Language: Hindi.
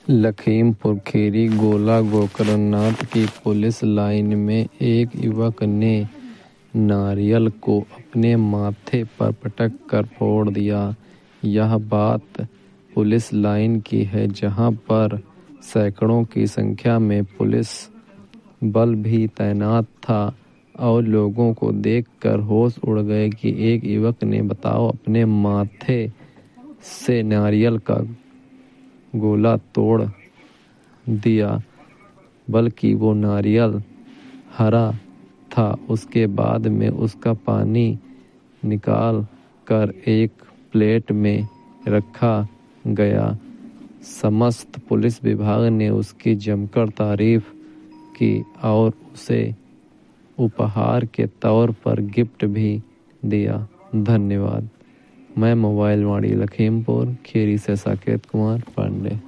लखीमपुर खीरी गोला गोकर्णनाथ की पुलिस लाइन में एक युवक ने नारियल को अपने माथे पर पटक कर फोड़ दिया। यह बात पुलिस लाइन की है, जहां पर सैकड़ों की संख्या में पुलिस बल भी तैनात था और लोगों को देखकर होश उड़ गए कि एक युवक ने अपने माथे से नारियल का गोला तोड़ दिया, बल्कि वो नारियल हरा था। उसके बाद में उसका पानी निकाल कर एक प्लेट में रखा गया। समस्त पुलिस विभाग ने उसकी जमकर तारीफ की और उसे उपहार के तौर पर गिफ्ट भी दिया। धन्यवाद। मैं मोबाइल वाणी लखीमपुर खीरी से साकेत कुमार पांडे।